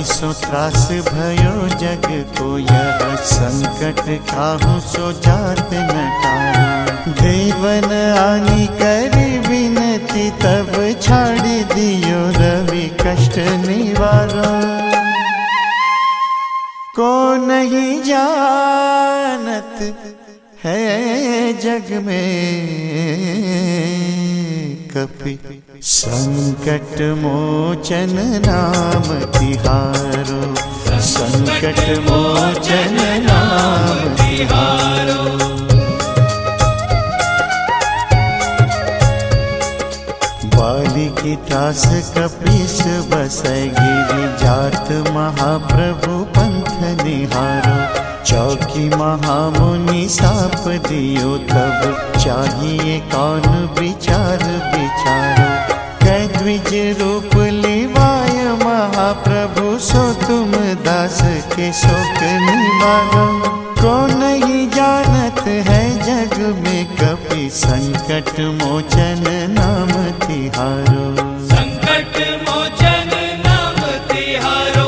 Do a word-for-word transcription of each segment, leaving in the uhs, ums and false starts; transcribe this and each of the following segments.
ताहि सो त्रास भयो जग को यह संकट काहू सो जात न टारो। देवन आनी कर विनती तब छाड़ दियो रवि कष्ट निवारो। को नहीं जानत है जग में कपि संकट मोचन नाम तिहारो। संकट मोचन नाम तिहारो। बाली की त्रास कपीस बसै गिरि जात महाप्रभु पंथ निहारो। चौकी महामुनि साप दियो तब चाहिए कौन विचार विचारो। कै द्विज रूप लिवाय महाप्रभु सो तुम दास के शोक निवारो। को नहीं जानत है जग में कपि संकट मोचन नाम तिहारो। संकट मोचन नाम तिहारो।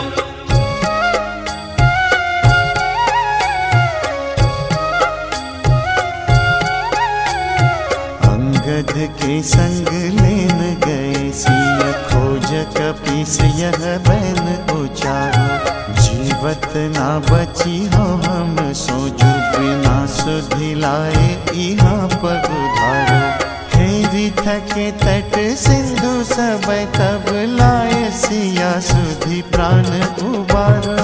अंगद के संग लेन गए सिय खोज कपीस यह बैन उचारो। जीवत ना बची हो हम सोजु बिना सुधिलाए इहाँ पगुधारो। हेरी थके तट सिंधु सब तब लाए सिया सुधि प्राण उबारो।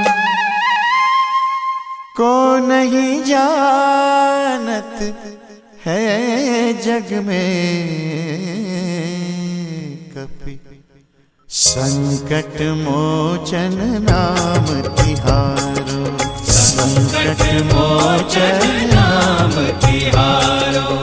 को नहीं जानत है जग में कपि संकट मोचन नाम तिहारो। संकट मोचन नाम तिहारो।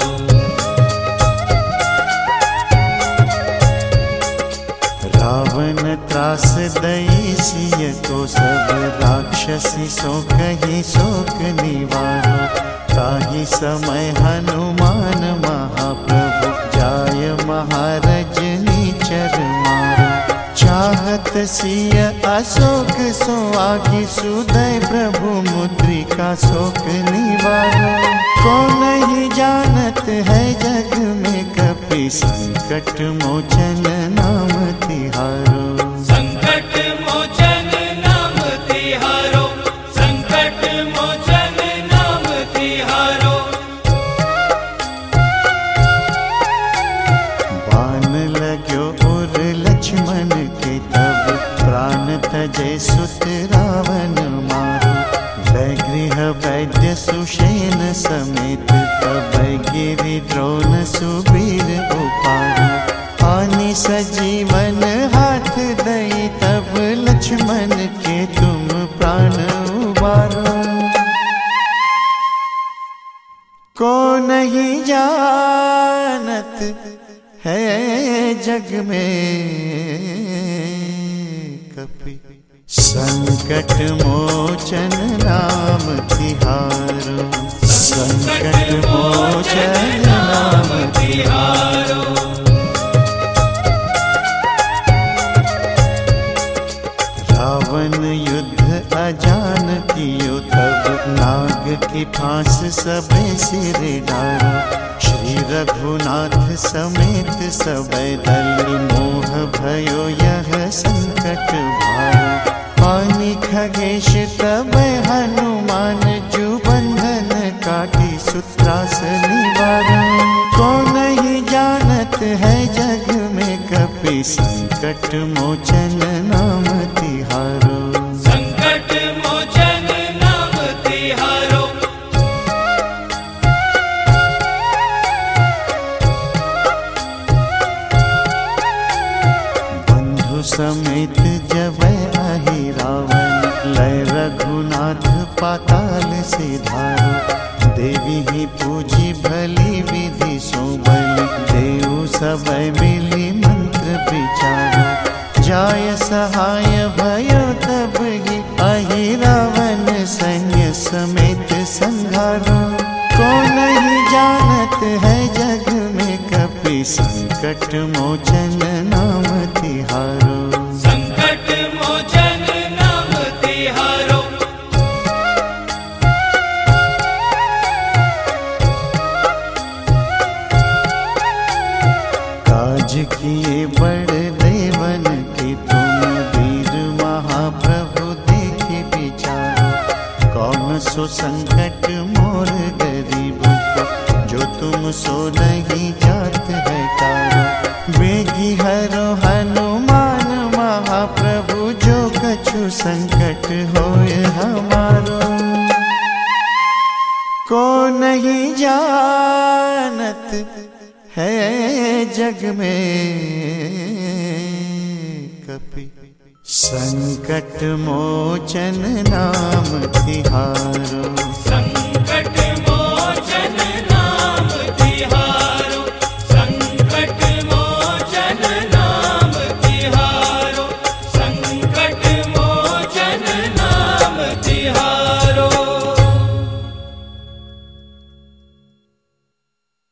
रावण त्रास दई सिय को सब राक्षसी सो कही शोक निवारो। ताहि समय हनुमान महाप्रभु जाय महाराज नीचर मारो। चाहत सिय अशोक सो आगे सुदय प्रभु मुद्रिका शोक निवारो। को नहीं जानत है जग में कपि संकट मोचन नाम तिहारो। संकट मोचन नाम तिहारो। संकट मोचन नाम तिहारो। बाण लाग्यो उर लक्ष्मण के तब प्राण तजै सुत रावण मारो। लय गृह वैद्य सुषेण समेत तब गिरि द्रोण सुबीर उपारो। आनी सजीवन हाथ दई तब लक्ष्मण के तुम प्राण उबारो। को नहीं जानत है जग में कपि संकट मोचन नाम तिहारो। संकट मोचन नाम तिहारो। रावण युद्ध अजान कियो तब नाग की फांस सबे सिर डारो। श्री रघुनाथ समेत सबे दल मोह भयो यह संकट भारो। पानी खगेश तब हनुमान जु बंधन काटी सुत्रास निवारो। को नहीं जानत है जग में कपि संकट मोचन नाम तिहारो। संकट मोचन नाम तिहारो। बंधु समेत जब आहि रावण लय रघुनाथ पाताल सिधारो। देवी ही पूजी भली विधि सो बलि देव सब मिली मंत्र विचारो। जाय सहाय भयो तब ही आहि रावण सैन्य समेत संघारो। को नहीं जानत है जग में कपि संकट मोचन नाम तिहारो। संकट मोचन सो संकट मोर गरीब को, जो तुम सो नहीं जात है तारो। बेगी हरो हनुमान महाप्रभु, जो कछु संकट होए हमारो। को नहीं जानत है जग में कपि, संकट मोचन नाम तिहारो।